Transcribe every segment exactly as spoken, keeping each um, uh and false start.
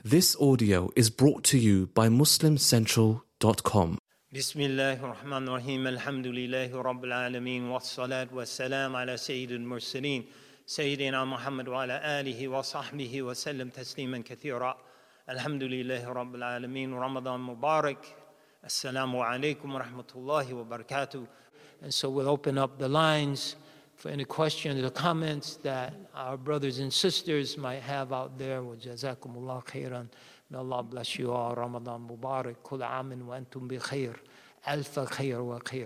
This audio is brought to you by muslim central dot com. Bismillahir Rahmanir Rahim. Alhamdulillahi Rabbil Alameen. Wassalat wassalam ala Sayyidil Mursaleen. Sayyidina Muhammad wa ala alihi wa sahbihi wa sallam tasliman kathira. Alhamdulillahi Rabbil Alameen. Ramadan Mubarak. Assalamu alaikum wa rahmatullahi wa barakatuh. And so we'll open up the lines for any questions or comments that our brothers and sisters might have out there. Wa jazakumullah khairan. May Allah bless you all. Ramadan Mubarak. Kul amin wa antum bi khair. Alfa khair wa khair.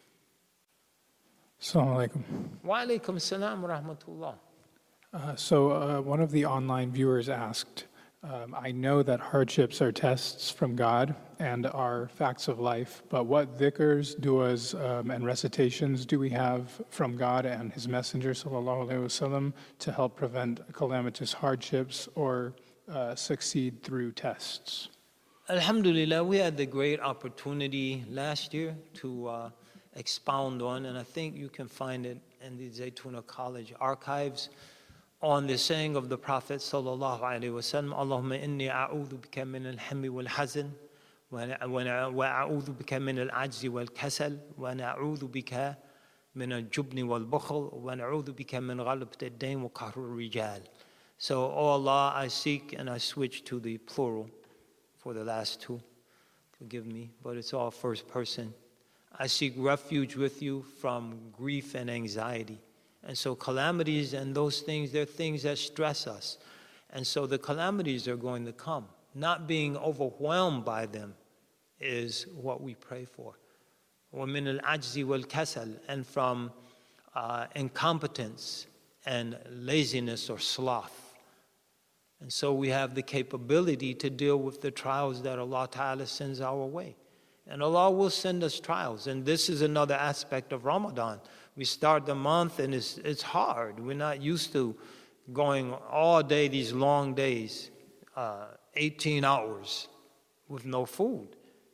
Assalamu alaikum. Wa alaikum assalam wa rahmatullah. Uh, so uh, one of the online viewers asked, um, I know that hardships are tests from God and are facts of life, but what dhikrs, du'as, um, and recitations do we have from God and His Messenger sallallahu alaihi wasallam to help prevent calamitous hardships or uh, succeed through tests? Alhamdulillah, we had the great opportunity last year to uh, expound on, and I think you can find it in the Zaytuna College archives, on the saying of the Prophet sallallahu alaihi wasallam, Allahumma inni a'udhu bika min al-hammi wal-hazan wa a'udhu bika min al-ajzi wal-kasal wa na'udhu bika min al-jubni wal-bukhl wa na'udhu bika min ghalabat ad-dayn wa qahr ar-rijal. So, O Allah, I seek, and I switch to the plural for the last two. Forgive me, but it's all first person. I seek refuge with you from grief and anxiety. And so calamities and those things, they're things that stress us. And so the calamities are going to come. Not being overwhelmed by them is what we pray for. وَمِنَ الْعَجْزِ وَالْكَسَلِ, and from uh, incompetence and laziness or sloth. And so we have the capability to deal with the trials that Allah Ta'ala sends our way. And Allah will send us trials. And this is another aspect of Ramadan. We start the month and it's, it's hard. We're not used to going all day, these long days, uh, eighteen hours with no food,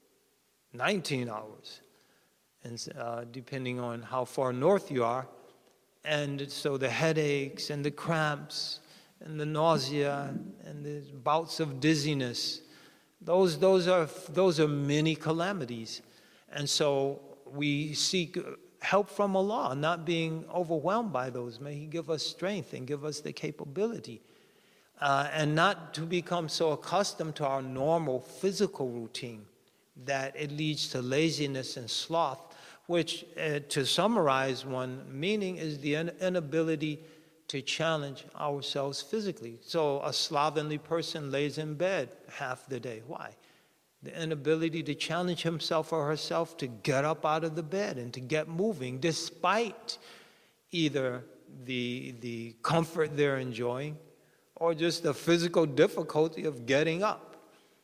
nineteen hours, and uh, depending on how far north you are. And so the headaches and the cramps and the nausea and the bouts of dizziness, those, those, are, those are many calamities. And so we seek help from Allah, not being overwhelmed by those. May He give us strength and give us the capability. Uh, and not to become so accustomed to our normal physical routine that it leads to laziness and sloth, which, uh, to summarize one meaning, is the inability to challenge ourselves physically. So a slovenly person lays in bed half the day. Why? The inability to challenge himself or herself to get up out of the bed and to get moving, despite either the, the comfort they're enjoying or just the physical difficulty of getting up.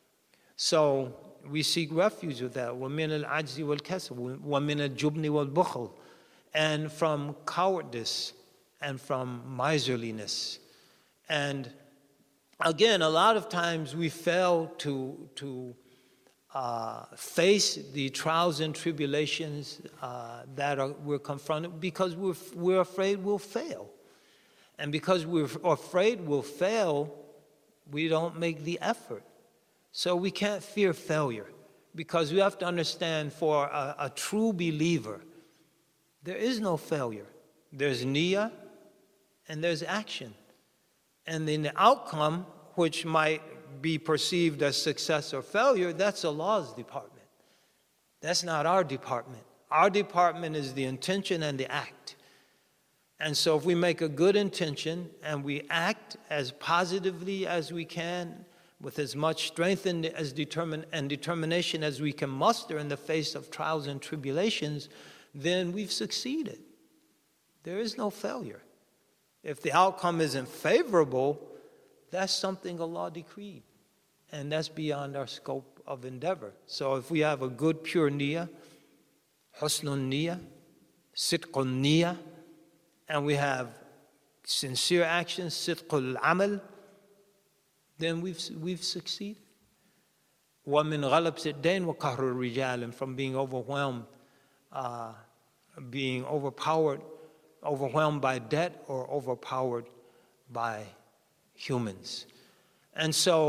So we seek refuge with that. وَمِنَ الْعَجْزِ وَالْكَسَلِ وَمِنَ الْجُبْنِ وَالْبُخْلِ, and from cowardice and from miserliness. And again, a lot of times we fail to, to uh, face the trials and tribulations uh, that are, we're confronted because we're, we're afraid we'll fail. And because we're afraid we'll fail, we don't make the effort. So we can't fear failure, because we have to understand, for a, a true believer, there is no failure. There's niyyah and there's action. And then the outcome, which might be perceived as success or failure, that's Allah's department. That's not our department. Our department is the intention and the act. And so if we make a good intention and we act as positively as we can, with as much strength and, as determin- and determination as we can muster in the face of trials and tribulations, then we've succeeded. There is no failure. If the outcome isn't favorable, that's something Allah decreed. And that's beyond our scope of endeavor. So if we have a good, pure niyyah, husnul niyyah, sidqul niyyah, and we have sincere action, sidqul amal, then we've, we've succeeded. وَمِنْ غَلَبْسِ الدَّيْنِ وَقَهْرُ الرِّجَالِ, and from being overwhelmed, uh, being overpowered, overwhelmed by debt or overpowered by humans. And so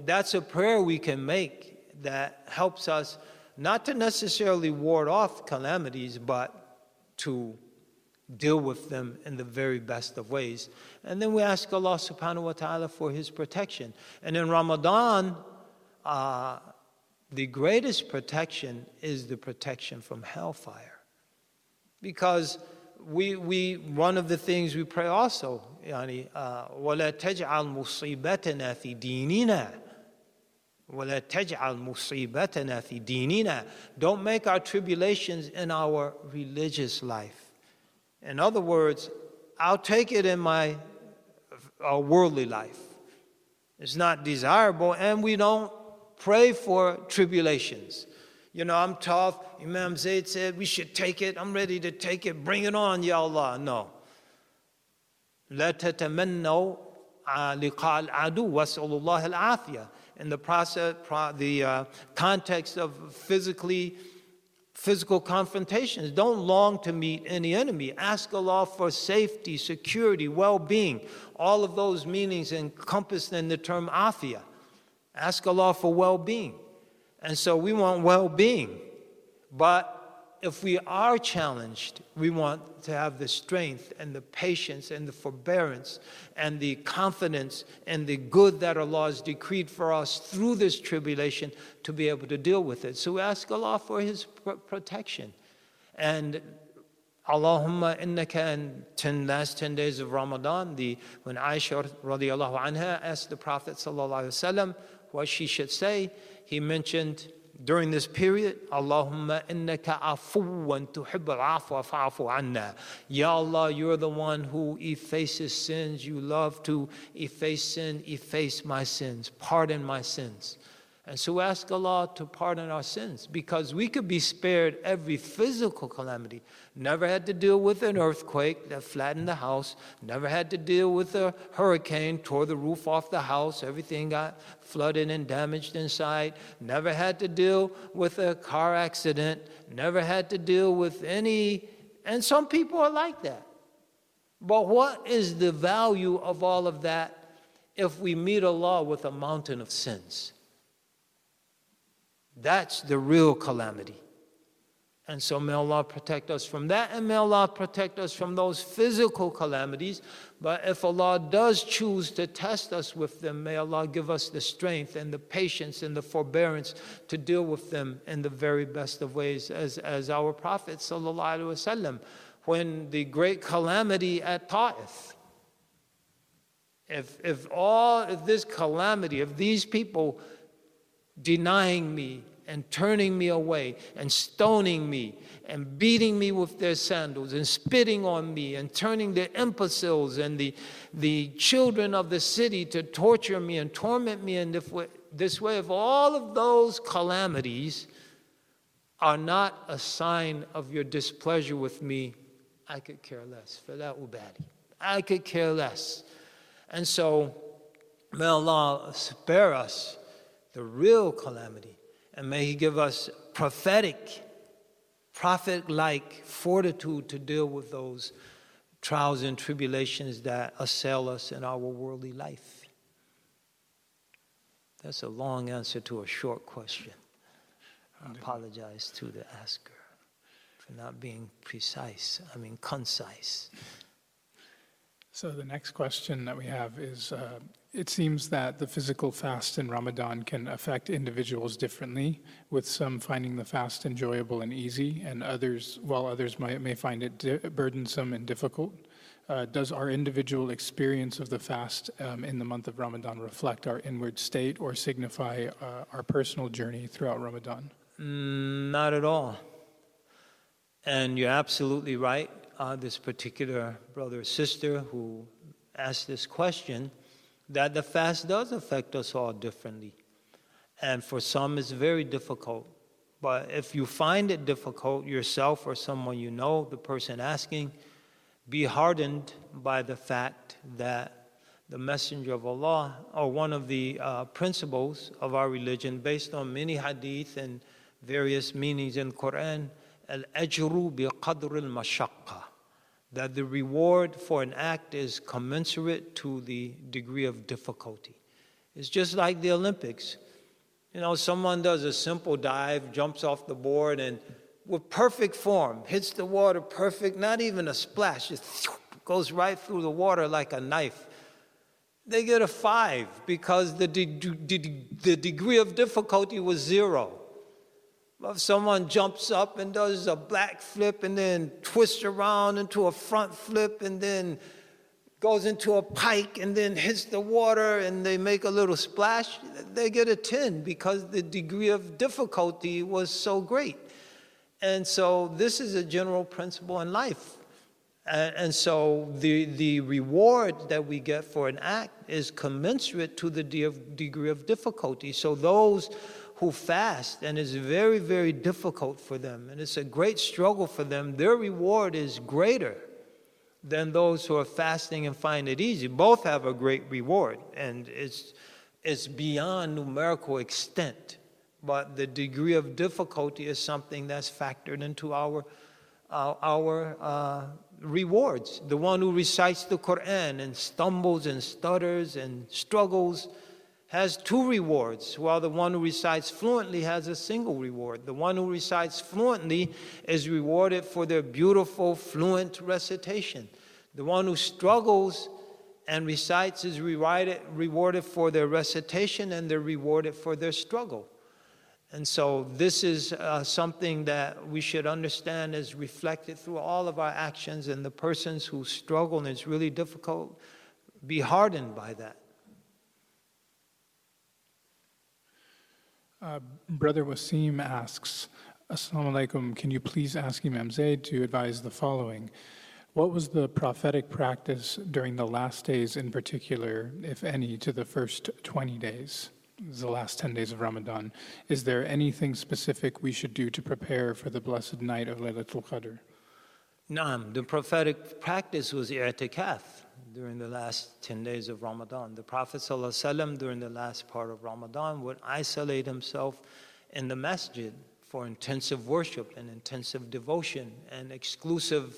that's a prayer we can make that helps us not to necessarily ward off calamities, but to deal with them in the very best of ways. And then we ask Allah subhanahu wa ta'ala for His protection. And in Ramadan, uh, the greatest protection is the protection from hellfire. Because we, we one of the things we pray also, yani, uh, وَلَا تَجْعَلْ مُصِيبَتَنَا فِي دِينِنَا وَلَا تَجْعَلْ مُصِيبَتَنَا فِي دِينِنَا. Don't make our tribulations in our religious life. In other words, I'll take it in my uh, worldly life. It's not desirable, and we don't pray for tribulations. You know, I'm tough. Imam Zayd said we should take it. I'm ready to take it. Bring it on, Ya Allah. No. لا تتمنوا لقاء العدو واسألوا الله العافية. In the process, the uh, context of physically, physical confrontations, don't long to meet any enemy. Ask Allah for safety, security, well-being. All of those meanings encompassed in the term afiyah. Ask Allah for well-being. And so we want well-being. But if we are challenged, we want to have the strength and the patience and the forbearance and the confidence and the good that Allah has decreed for us through this tribulation to be able to deal with it. So we ask Allah for His pr- protection. And Allahumma innaka, in ten last ten days of Ramadan, the when Aisha radiallahu anha asked the Prophet sallallahu alaihi wasallam what she should say, he mentioned during this period, Allahumma innaka afuwan tuhibbul afwa fa'fu anna. Ya Allah, you're the one who effaces sins. You love to efface sin. Efface my sins. Pardon my sins. And so ask Allah to pardon our sins, because we could be spared every physical calamity. Never had to deal with an earthquake that flattened the house. Never had to deal with a hurricane, tore the roof off the house. Everything got flooded and damaged inside. Never had to deal with a car accident. Never had to deal with any, and some people are like that. But what is the value of all of that if we meet Allah with a mountain of sins? That's the real calamity. And so may Allah protect us from that, and may Allah protect us from those physical calamities. But if Allah does choose to test us with them, may Allah give us the strength and the patience and the forbearance to deal with them in the very best of ways, as, as our Prophet sallallahu alaihi wasallam, when the great calamity at Ta'if, if, if all if this calamity, if these people denying me and turning me away and stoning me and beating me with their sandals and spitting on me and turning the imbeciles and the, the children of the city to torture me and torment me in this way, this way, if all of those calamities are not a sign of your displeasure with me, I could care less. Fala ubali. I could care less. And so may Allah spare us the real calamity, and may He give us prophetic, prophet-like fortitude to deal with those trials and tribulations that assail us in our worldly life. That's a long answer to a short question. I apologize to the asker for not being precise, I mean concise. So the next question that we have is, uh, it seems that the physical fast in Ramadan can affect individuals differently, with some finding the fast enjoyable and easy, and others, while others might, may find it di- burdensome and difficult. Uh, does our individual experience of the fast um, in the month of Ramadan reflect our inward state or signify uh, our personal journey throughout Ramadan? Mm, not at all. And you're absolutely right. Uh, this particular brother or sister who asked this question, that the fast does affect us all differently. And for some, it's very difficult. But if you find it difficult yourself or someone you know, the person asking, be hardened by the fact that the Messenger of Allah, or one of the uh, principles of our religion, based on many hadith and various meanings in Quran, al-ajru bi-qadr al-mashaqqa, that the reward for an act is commensurate to the degree of difficulty. It's just like the Olympics. You know, someone does a simple dive, jumps off the board, and with perfect form, hits the water perfect, not even a splash, just goes right through the water like a knife. They get a five because the, de- de- the degree of difficulty was zero. If someone jumps up and does a back flip and then twists around into a front flip and then goes into a pike and then hits the water and they make a little splash, they get a ten because the degree of difficulty was so great. And so this is a general principle in life. And, and so the, the reward that we get for an act is commensurate to the de- degree of difficulty. So those who fast, and it's very, very difficult for them, and it's a great struggle for them, their reward is greater than those who are fasting and find it easy. Both have a great reward, and it's, it's beyond numerical extent. But the degree of difficulty is something that's factored into our, uh, our uh, rewards. The one who recites the Quran and stumbles and stutters and struggles has two rewards, while the one who recites fluently has a single reward. The one who recites fluently is rewarded for their beautiful, fluent recitation. The one who struggles and recites is rewarded, rewarded for their recitation, and they're rewarded for their struggle. And so this is uh, something that we should understand is reflected through all of our actions, and the persons who struggle and it's really difficult be hardened by that. Uh, Brother Wasim asks, Assalamu alaikum, can you please ask Imam Zaid to advise the following? What was the prophetic practice during the last days in particular, if any, to the first twenty days, the last ten days of Ramadan? Is there anything specific we should do to prepare for the blessed night of Laylatul Qadr? Naam, the prophetic practice was i'tikaf during the last ten days of Ramadan. The Prophet ﷺ during the last part of Ramadan would isolate himself in the masjid for intensive worship and intensive devotion and exclusive,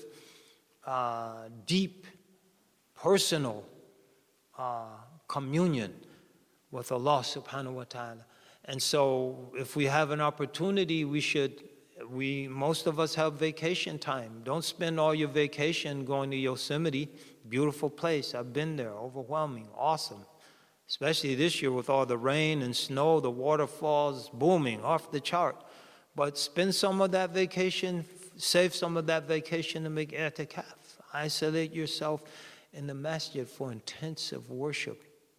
uh, deep, personal uh, communion with Allah subhanahu wa ta'ala. And so if we have an opportunity, we should We, most of us have vacation time. Don't spend all your vacation going to Yosemite. Beautiful place. I've been there. Overwhelming. Awesome. Especially this year with all the rain and snow, the waterfalls booming off the chart. But spend some of that vacation, save some of that vacation to make i'tikaf. Isolate yourself in the masjid for intensive worship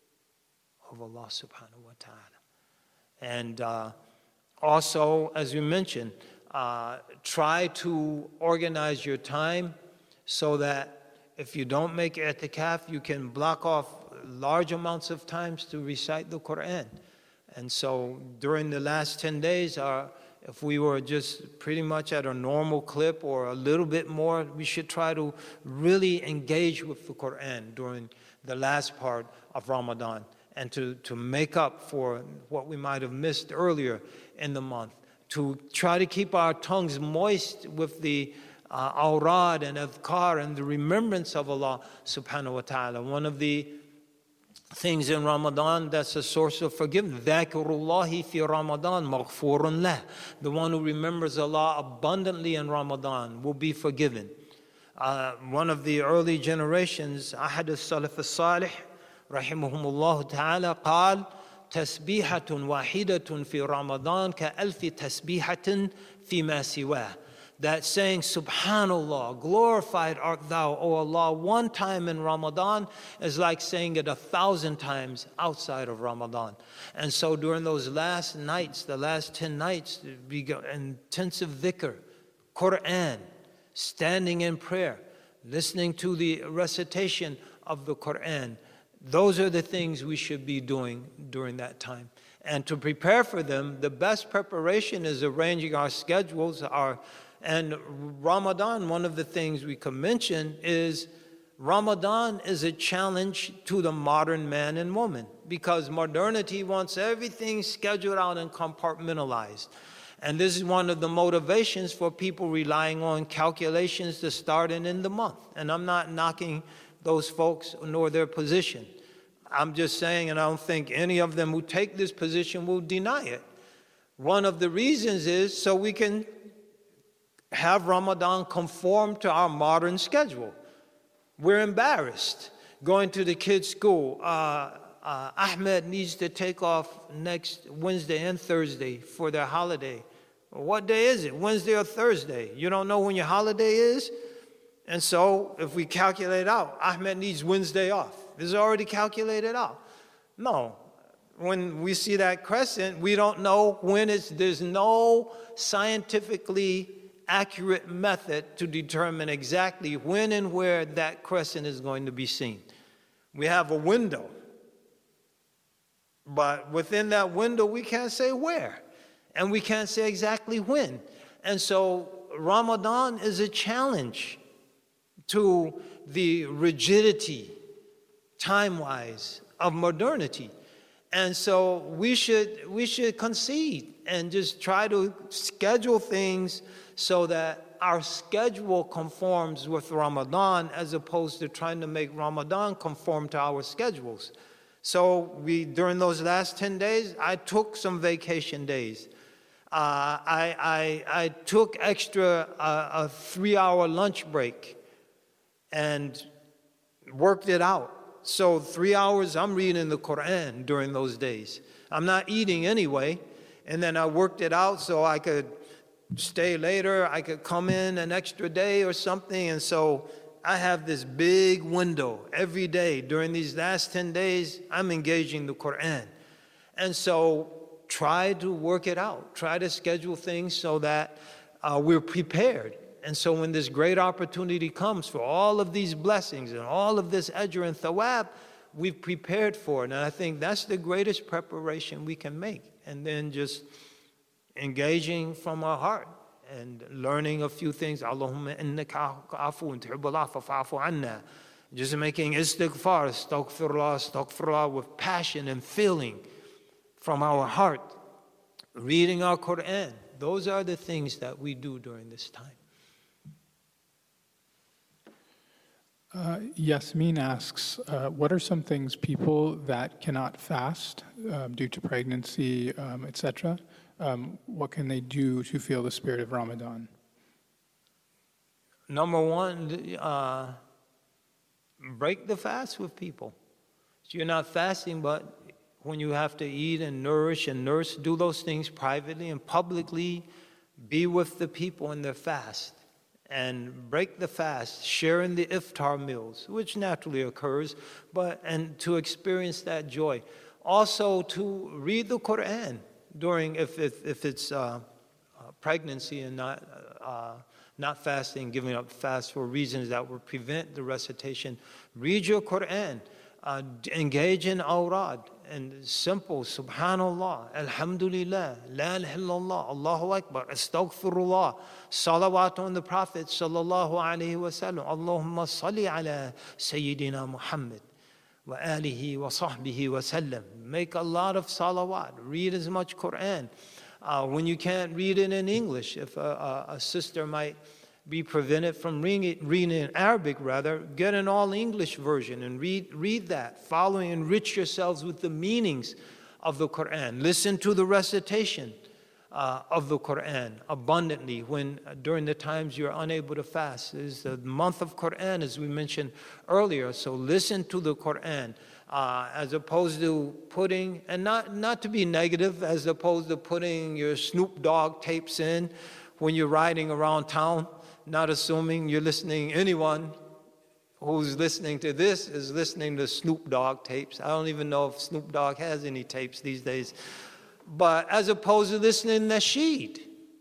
of Allah subhanahu wa ta'ala. And uh, also, as we mentioned, Uh, try to organize your time so that if you don't make i'tikaf, you can block off large amounts of times to recite the Quran. And so during the last ten days, uh, if we were just pretty much at a normal clip or a little bit more, we should try to really engage with the Quran during the last part of Ramadan and to, to make up for what we might have missed earlier in the month. To try to keep our tongues moist with the uh, awrad and adhkar and the remembrance of Allah subhanahu wa ta'ala. One of the things in Ramadan that's a source of forgiveness. Dhakirullahi fi Ramadan maghfurun lah. The one who remembers Allah abundantly in Ramadan will be forgiven. Uh, one of the early generations, Ahad al-Salaf al-Salih, rahimahumullah ta'ala, قال تسبيحة واحدة في رمضان كألف تسبيحة فيما سواه. That saying, Subhanallah, glorified art thou, O Allah, one time in Ramadan is like saying it a thousand times outside of Ramadan. And so during those last nights, the last ten nights, intensive dhikr, Quran, standing in prayer, listening to the recitation of the Quran, those are the things we should be doing during that time. And to prepare for them, the best preparation is arranging our schedules. Our, and Ramadan, one of the things we can mention is Ramadan is a challenge to the modern man and woman because modernity wants everything scheduled out and compartmentalized. And this is one of the motivations for people relying on calculations to start and end the month. And I'm not knocking those folks nor their position. I'm just saying, and I don't think any of them who take this position will deny it. One of the reasons is so we can have Ramadan conform to our modern schedule. We're embarrassed going to the kids' school. Uh, uh, Ahmed needs to take off next Wednesday and Thursday for their holiday. What day is it? Wednesday or Thursday? You don't know when your holiday is? And so if we calculate out, Ahmed needs Wednesday off. This is already calculated out. No. When we see that crescent, we don't know when it's, there's no scientifically accurate method to determine exactly when and where that crescent is going to be seen. We have a window, but within that window, we can't say where, and we can't say exactly when. And so Ramadan is a challenge to the rigidity, time-wise, of modernity. And so we should we should concede and just try to schedule things so that our schedule conforms with Ramadan as opposed to trying to make Ramadan conform to our schedules. So we during those last ten days, I took some vacation days. Uh, I, I, I took extra uh, a three-hour lunch break and worked it out. So three hours, I'm reading the Quran during those days. I'm not eating anyway. And then I worked it out so I could stay later. I could come in an extra day or something. And so I have this big window every day. During these last ten days, I'm engaging the Quran. And so try to work it out. Try to schedule things so that uh, we're prepared. And so when this great opportunity comes for all of these blessings and all of this ajr and thawab, we've prepared for it. And I think that's the greatest preparation we can make. And then just engaging from our heart and learning a few things. Allahumma innaka afuun tuhibbul afwa fa'fu anna. Just making istighfar, astaghfirullah, astaghfirullah with passion and feeling from our heart. Reading our Quran. Those are the things that we do during this time. Uh, Yasmin asks, uh, what are some things people that cannot fast um, due to pregnancy, um, et cetera, um, what can they do to feel the spirit of Ramadan? Number one, uh, break the fast with people. So you're not fasting, but when you have to eat and nourish and nurse, do those things privately and publicly. Be with the people in their fast. And break the fast, sharing the iftar meals, which naturally occurs, but and to experience that joy. Also to read the Quran during, if if, if it's uh, uh, pregnancy and not uh, not fasting, giving up fast for reasons that would prevent the recitation. Read your Quran, uh, engage in awrad, and simple, subhanallah, alhamdulillah, la ilaha illallah, Allahu Akbar, astaghfirullah, salawat on the Prophet sallallahu alaihi wasallam, Allahumma salli ala Sayyidina Muhammad wa alihi wa sahbihi wa sallam. Make a lot of salawat, read as much Quran. Uh, when you can't read it in English, if a, a, a sister might be prevented from reading it, reading in Arabic, rather, get an all-English version and read, read that, following, enrich yourselves with the meanings of the Quran. Listen to the recitation uh, of the Quran abundantly when uh, during the times you're unable to fast. It is the month of Quran, as we mentioned earlier, so listen to the Quran. Uh, as opposed to putting, and not, not to be negative, as opposed to putting your Snoop Dogg tapes in when you're riding around town. Not assuming you're listening, anyone who's listening to this is listening to Snoop Dogg tapes. I don't even know if Snoop Dogg has any tapes these days. But as opposed to listening to nasheed,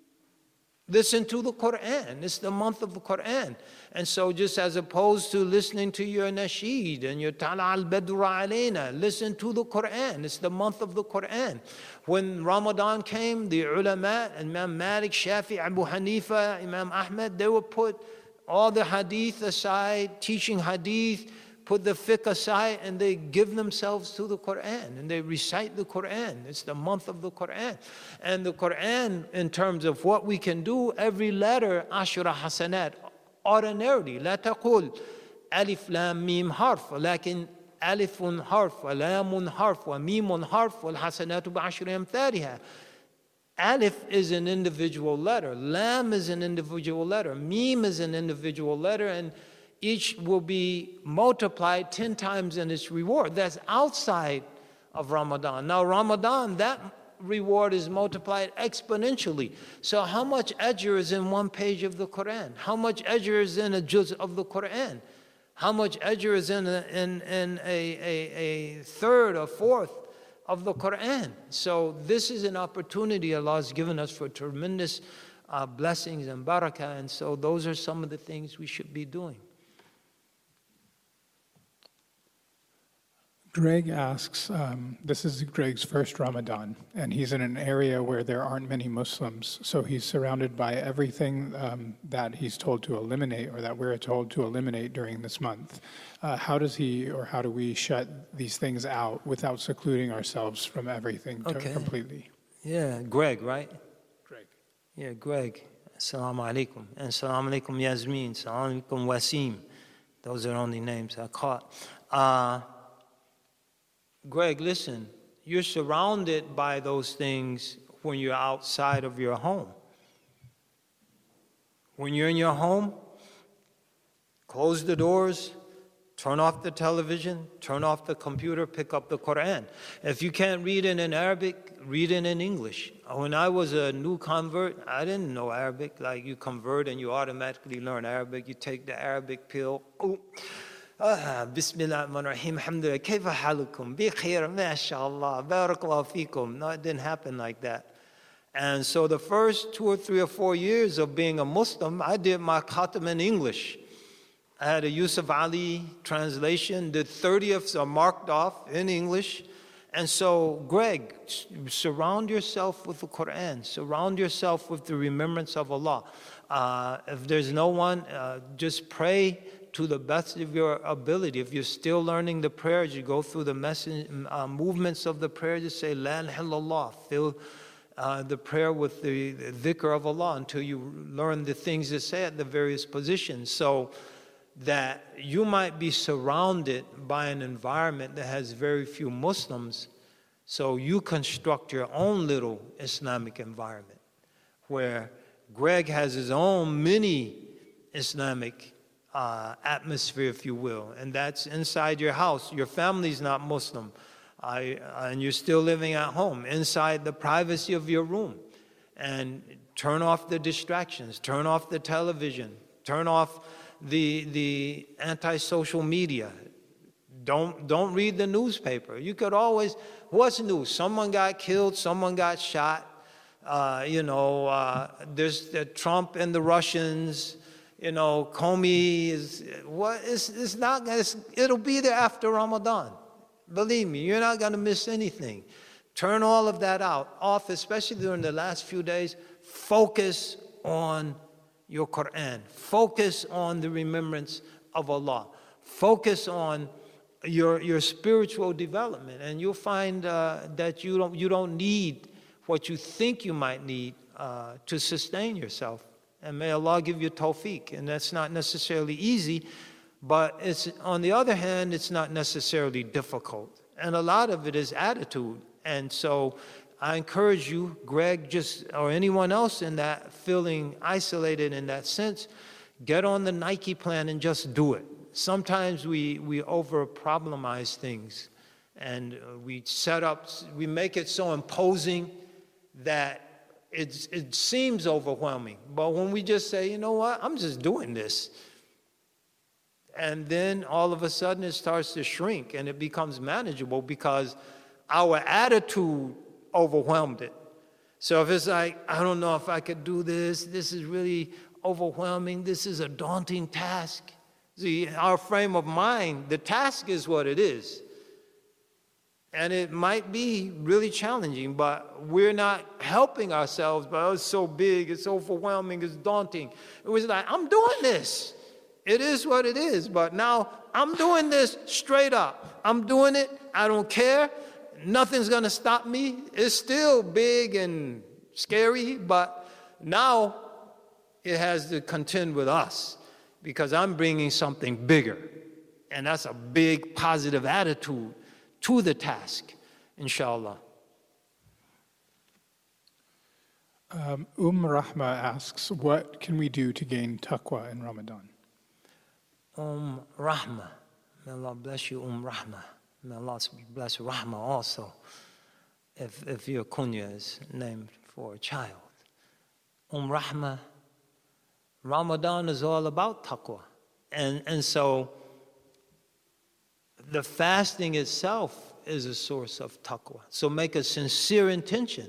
listen to the Quran. It's the month of the Quran. And so just as opposed to listening to your nasheed and your Tala al-Badra alayna, listen to the Quran. It's the month of the Quran. When Ramadan came, the ulama, Imam Malik, Shafi, Abu Hanifa, Imam Ahmed, they would put all the hadith aside, teaching hadith, put the fiqh aside, and they give themselves to the Quran, and they recite the Quran. It's the month of the Quran. And the Quran, in terms of what we can do, every letter, ashura hasanat, ordinarily, لا تقول ألف لام ميم حرف, لكن ألف حرف ولام حرف وميم حرف والحسنات بعشر أمثالها. Alif is an individual letter. Lam is an individual letter. Mim is an individual letter, and each will be multiplied ten times in its reward. That's outside of Ramadan. Now, Ramadan, that reward is multiplied exponentially. So how much ajr is in one page of the Quran? How much ajr is in a juz of the Quran? How much ajr is in a, in, in a, a, a third or fourth of the Quran? So this is an opportunity Allah has given us for tremendous uh, blessings and barakah, and so those are some of the things we should be doing. Greg asks, um, this is Greg's first Ramadan, and he's in an area where there aren't many Muslims, so he's surrounded by everything um, that he's told to eliminate, or that we're told to eliminate during this month. Uh, how does he, or how do we shut these things out without secluding ourselves from everything to Okay. completely? Yeah, Greg, right? Greg. Yeah, Greg. Assalamu alaikum. And assalamu alaikum Yasmin. Assalamu alaikum Wasim. Those are only names I caught. Uh, Greg, listen, you're surrounded by those things when you're outside of your home. When you're in your home, close the doors, turn off the television, turn off the computer, pick up the Quran. If you can't read it in Arabic, read it in English. When I was a new convert, I didn't know Arabic. Like, you convert and you automatically learn Arabic. You take the Arabic pill. Ooh. Ah, Bismillah ar-Rahman ar-Rahim, alhamdulillah, kayfa halukum, bi khair, mashallah, barakallahu fikum. No, it didn't happen like that. And so the first two or three or four years of being a Muslim, I did my khatam in English. I had a Yusuf Ali translation. The thirtieths are marked off in English. And so, Greg, surround yourself with the Quran. Surround yourself with the remembrance of Allah. Uh, if there's no one, uh, just pray to the best of your ability. If you're still learning the prayers, you go through the message, uh, movements of the prayer. Just say, La ilaha illallah. Fill uh, the prayer with the, the dhikr of Allah until you learn the things to say at the various positions. So that you might be surrounded by an environment that has very few Muslims, so you construct your own little Islamic environment where Greg has his own mini Islamic uh, atmosphere, if you will, and that's inside your house. Your family's not Muslim, I, and you're still living at home, inside the privacy of your room. And turn off the distractions, turn off the television, turn off the the anti-social media. Don't don't read the newspaper. You could always, what's news? Someone got killed, someone got shot. Uh, you know, uh, there's the Trump and the Russians. You know, Comey is what? It's it's not. It's, it'll be there after Ramadan. Believe me, you're not going to miss anything. Turn all of that out off, especially during the last few days. Focus on your Quran. Focus on the remembrance of Allah. Focus on your your spiritual development, and you'll find uh, that you don't you don't need what you think you might need uh, to sustain yourself. And may Allah give you tawfiq. And that's not necessarily easy, but it's, on the other hand, it's not necessarily difficult. And a lot of it is attitude. And so I encourage you, Greg, just or anyone else in that feeling isolated in that sense, get on the Nike plan and just do it. Sometimes we, we over-problemize things, and we set up, we make it so imposing that It, it seems overwhelming. But when we just say, you know what, I'm just doing this. And then all of a sudden it starts to shrink and it becomes manageable because our attitude overwhelmed it. So if it's like, I don't know if I could do this, this is really overwhelming, this is a daunting task. See, our frame of mind, the task is what it is. And it might be really challenging, but we're not helping ourselves. But oh, it's so big, it's overwhelming, it's daunting. It was like, I'm doing this. It is what it is. But now I'm doing this straight up. I'm doing it. I don't care. Nothing's going to stop me. It's still big and scary, but now it has to contend with us because I'm bringing something bigger. And that's a big positive attitude to the task, inshallah. Um, Umm Rahma asks, what can we do to gain taqwa in Ramadan? Umm Rahma. May Allah bless you, Umm Rahma. May Allah bless Rahma also, if, if your kunya is named for a child. Umm Rahma, Ramadan is all about taqwa. And, and so the fasting itself is a source of taqwa. So make a sincere intention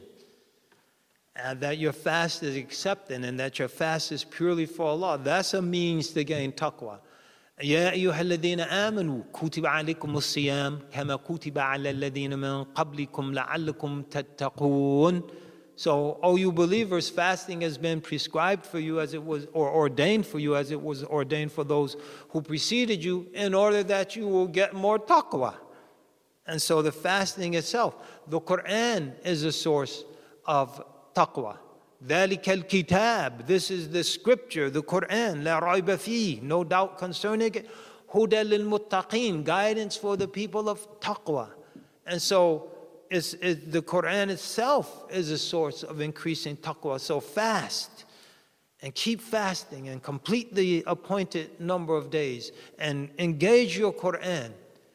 uh, that your fast is accepted and that your fast is purely for Allah. That's a means to gain taqwa. يا أيها الذين آمنوا كتب عليكم الصيام كما كتب على الذين من قبلكم لعلكم تتقون. So, all you believers, fasting has been prescribed for you as it was, or ordained for you as it was ordained for those who preceded you, in order that you will get more taqwa. And so the fasting itself, the Quran is a source of taqwa. ذَلِكَ الْكِتَابِ, this is the scripture, the Quran, لَا رَيْبَ فِيهِ, no doubt concerning it, هُدًى لِلْمُتَّقِينَ, guidance for the people of taqwa. And so, It's, it, the Quran itself is a source of increasing taqwa. So fast and keep fasting and complete the appointed number of days and engage your Quran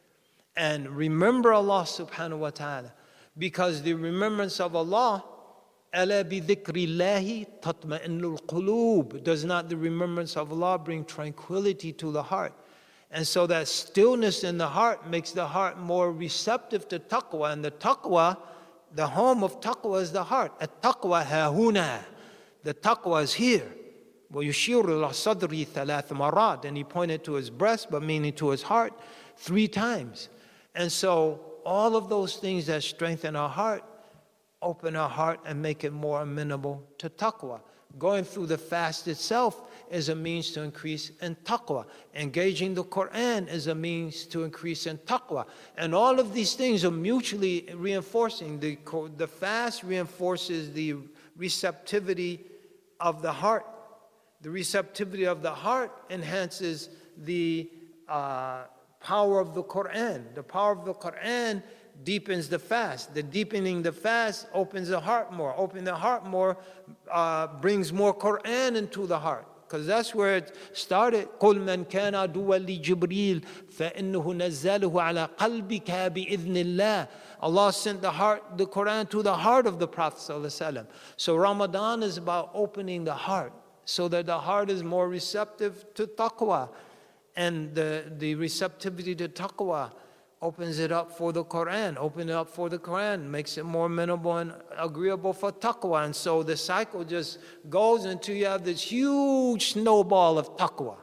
and remember Allah subhanahu wa ta'ala, because the remembrance of Allah, أَلَا بِذِكْرِ اللَّهِ تَطْمَئِنُّ الْقُلُوبِ, does not the remembrance of Allah bring tranquility to the heart? And so that stillness in the heart makes the heart more receptive to taqwa. And the taqwa, the home of taqwa is the heart. At-taqwa hahuna. The taqwa is here. وَيُشِيرُ إِلَى صَدْرِي ثَلَاثَ مَرَّاتٍ. And he pointed to his breast, but meaning to his heart, three times. And so all of those things that strengthen our heart, open our heart and make it more amenable to taqwa. Going through the fast itself is a means to increase in taqwa. Engaging the Quran is a means to increase in taqwa. And all of these things are mutually reinforcing. The, the fast reinforces the receptivity of the heart. The receptivity of the heart enhances the uh, power of the Quran. The power of the Quran deepens the fast. The deepening the fast opens the heart more. Opening the heart more uh, brings more Quran into the heart. Because that's where it started. قُلْ مَنْ كَانَ عَدُوًّا لِجِبْرِيلَ فَإِنَّهُ نَزَّلَهُ عَلَىٰ قَلْبِكَ بِإِذْنِ اللَّهِ. Allah sent the heart, the Quran to the heart of the Prophet ﷺ. So Ramadan is about opening the heart so that the heart is more receptive to taqwa. And the, the receptivity to taqwa opens it up for the Quran. Open it up for the Quran makes it more amenable and agreeable for taqwa. And so the cycle just goes until you have this huge snowball of taqwa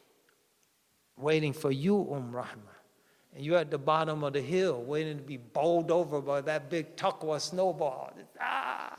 waiting for you, Umm Rahma. And you're at the bottom of the hill waiting to be bowled over by that big taqwa snowball. Ah!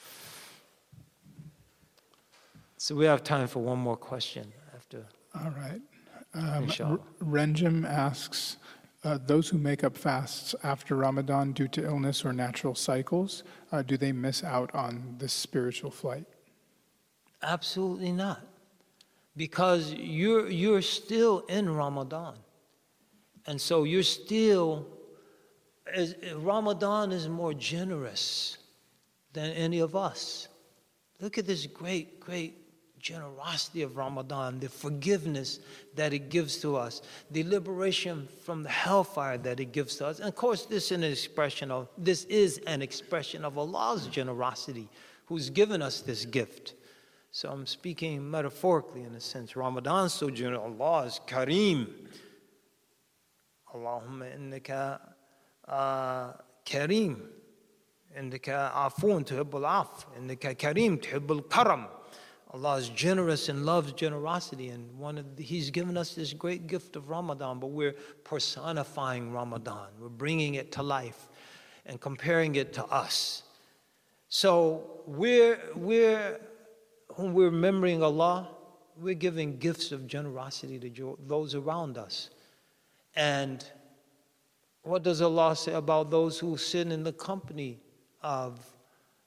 So we have time for one more question after. All right. Um, Inshallah. Renjim asks, Uh, those who make up fasts after Ramadan due to illness or natural cycles, uh, do they miss out on this spiritual flight? Absolutely not. Because you're, you're still in Ramadan. And so you're still, as, Ramadan is more generous than any of us. Look at this great, great generosity of Ramadan, the forgiveness that it gives to us, the liberation from the hellfire that it gives to us. And of course, this is an expression of this is an expression of Allah's generosity, who's given us this gift. So I'm speaking metaphorically in a sense. Ramadan is so generous. Allah is Kareem. Allahumma innaka uh, Kareem. Innaka afun tuhibbul af. Innaka Kareem tuhibbul karam. Allah is generous and loves generosity, and one of the, He's given us this great gift of Ramadan, but we're personifying Ramadan. We're bringing it to life and comparing it to us. So we're, we're, when we're remembering Allah, we're giving gifts of generosity to those around us. And what does Allah say about those who sit in the company of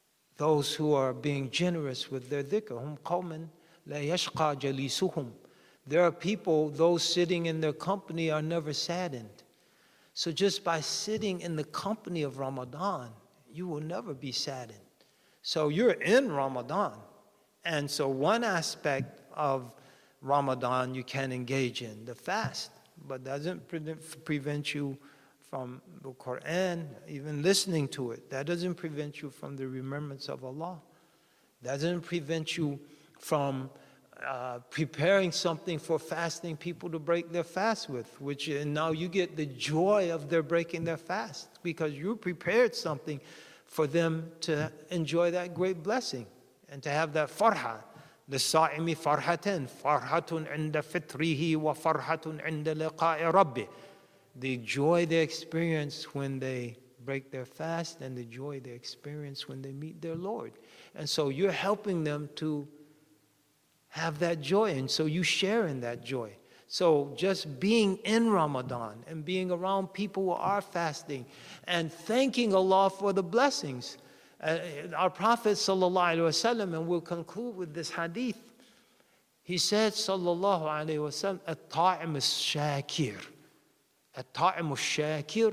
those who are being generous with their dhikr? Hum qawman la yashqa jalisuhum. There are people, those sitting in their company are never saddened. So just by sitting in the company of Ramadan, you will never be saddened. So you're in Ramadan. And so one aspect of Ramadan you can engage in, the fast, but doesn't pre- prevent you from the Quran, even listening to it. That doesn't prevent you from the remembrance of Allah. That doesn't prevent you from uh, preparing something for fasting people to break their fast with, which and now you get the joy of their breaking their fast because you prepared something for them to enjoy that great blessing and to have that farha. للصائم فرحتين فرحة عند فطره وفرحة عند لقاء ربه. The joy they experience when they break their fast and the joy they experience when they meet their Lord. And so you're helping them to have that joy, and so you share in that joy. So just being in Ramadan and being around people who are fasting and thanking Allah for the blessings. Uh, our Prophet sallallahu alaihi wasallam, and we'll conclude with this hadith. He said, sallallahu alaihi wasallam, "At-ta'im al-shakir, at-ta'im al-shakir,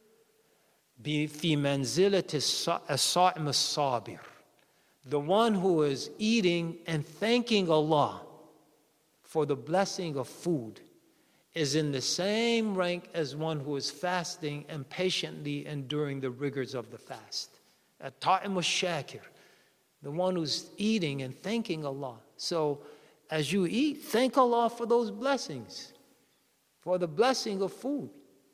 bi fi manzilati as-sa'im as-sabir." The one who is eating and thanking Allah for the blessing of food is in the same rank as one who is fasting and patiently enduring the rigors of the fast. At-ta'im al-shakir, the one who's eating and thanking Allah. So as you eat, thank Allah for those blessings, for the blessing of food.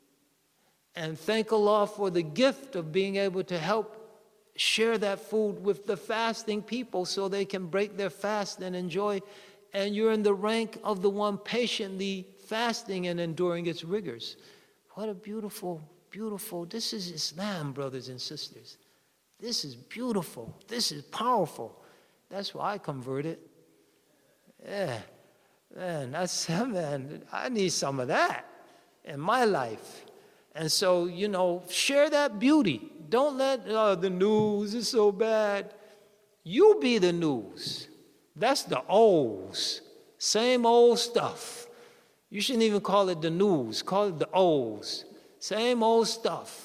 And thank Allah for the gift of being able to help share that food with the fasting people so they can break their fast and enjoy. And you're in the rank of the one patiently fasting and enduring its rigors. What a beautiful, beautiful, this is Islam, brothers and sisters. This is beautiful. This is powerful. That's why I converted. Yeah, man, that's, man, I need some of that in my life. And so, you know, share that beauty. Don't let oh, the news is so bad. You be the news. That's the O's. Same old stuff. You shouldn't even call it the news. Call it the O's. Same old stuff.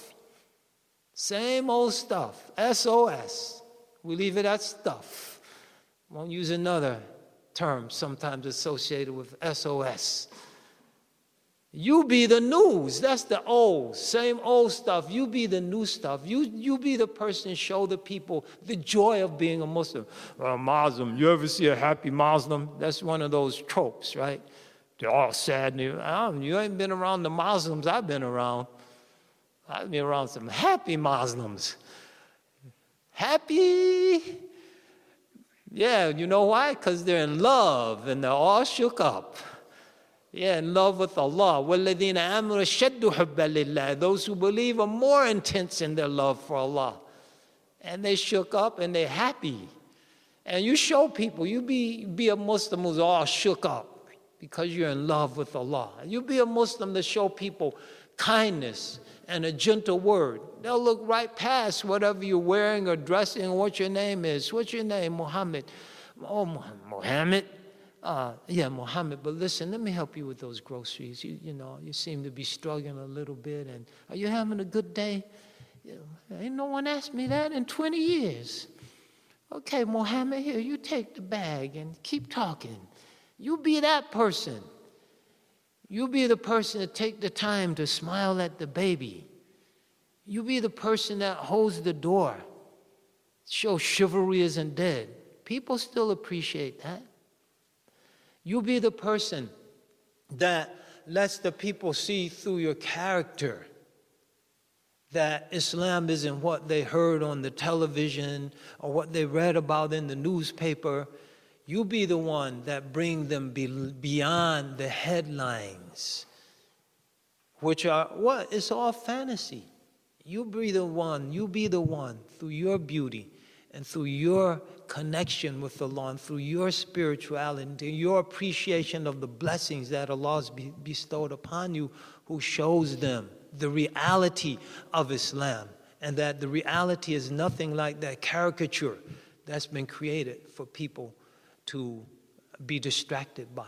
Same old stuff. S O S. We leave it at stuff. Won't use another term sometimes associated with S O S. You be the news. That's the old, same old stuff. You be the new stuff. You, you be the person, show the people the joy of being a Muslim. A Muslim, you ever see a happy Muslim? That's one of those tropes, right? They're all sad. And you ain't been around the Muslims I've been around. I've been around some happy Muslims. Happy. Yeah, you know why? Because they're in love and they're all shook up. Yeah, in love with Allah. وَالَّذِينَ آمَنُوا أَشَدُّ حُبًّا لِلَّهِ. Those who believe are more intense in their love for Allah. And they shook up and they're happy. And you show people, you be, be a Muslim who's all shook up because you're in love with Allah. You be a Muslim to show people kindness and a gentle word. They'll look right past whatever you're wearing or dressing or what your name is. What's your name? Muhammad. Oh, Muhammad. Uh, yeah, Muhammad, but listen, let me help you with those groceries. You, you know, you seem to be struggling a little bit, and are you having a good day? You know, ain't no one asked me that in twenty years. Okay, Muhammad, here, you take the bag and keep talking. You be that person. You be the person to take the time to smile at the baby. You be the person that holds the door. Show chivalry isn't dead. People still appreciate that. You be the person that lets the people see through your character that Islam isn't what they heard on the television or what they read about in the newspaper. You be the one that bring them be beyond the headlines, which are what? It's all fantasy. You be the one, you be the one through your beauty and through your connection with Allah and through your spirituality, your appreciation of the blessings that Allah has bestowed upon you, who shows them the reality of Islam, and that the reality is nothing like that caricature that's been created for people to be distracted by.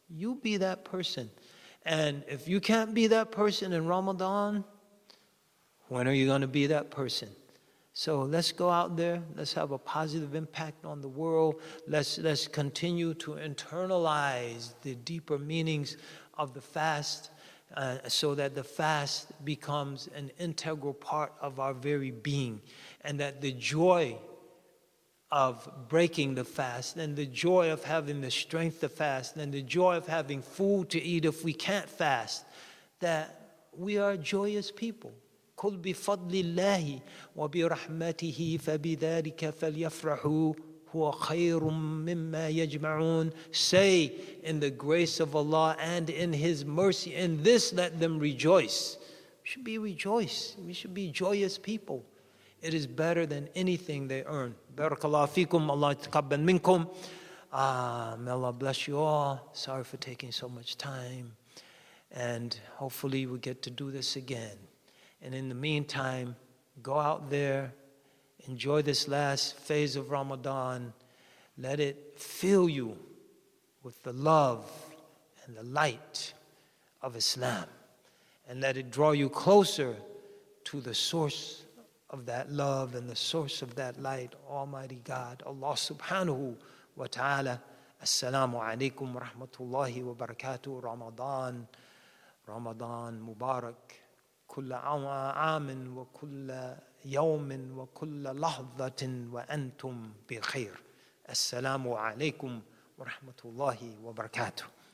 You be that person. And if you can't be that person in Ramadan, when are you going to be that person? So let's go out there. Let's have a positive impact on the world. Let's, let's continue to internalize the deeper meanings of the fast uh, so that the fast becomes an integral part of our very being, and that the joy of breaking the fast and the joy of having the strength to fast and the joy of having food to eat if we can't fast, that we are joyous people. قُلْ بِفَضْلِ اللَّهِ وَبِرَحْمَتِهِ فَبِذَلِكَ فَلْيَفْرَحُوا هُوَ خَيْرٌ مِّمَّا يَجْمَعُونَ. Say, in the grace of Allah and in His mercy, in this let them rejoice. We should be rejoice. We should be joyous people. It is better than anything they earn. Barakallahu feekum. Allah taqabbal minkum. Ah, may Allah bless you all. Sorry for taking so much time. And hopefully we get to do this again. And in the meantime, go out there, enjoy this last phase of Ramadan. Let it fill you with the love and the light of Islam. And let it draw you closer to the source of that love and the source of that light, Almighty God, Allah subhanahu wa ta'ala. Assalamu alaikum wa rahmatullahi wa barakatuh. Ramadan, Ramadan Mubarak. كل عام وكل يوم وكل لحظة وأنتم بخير. السلام عليكم ورحمة الله وبركاته.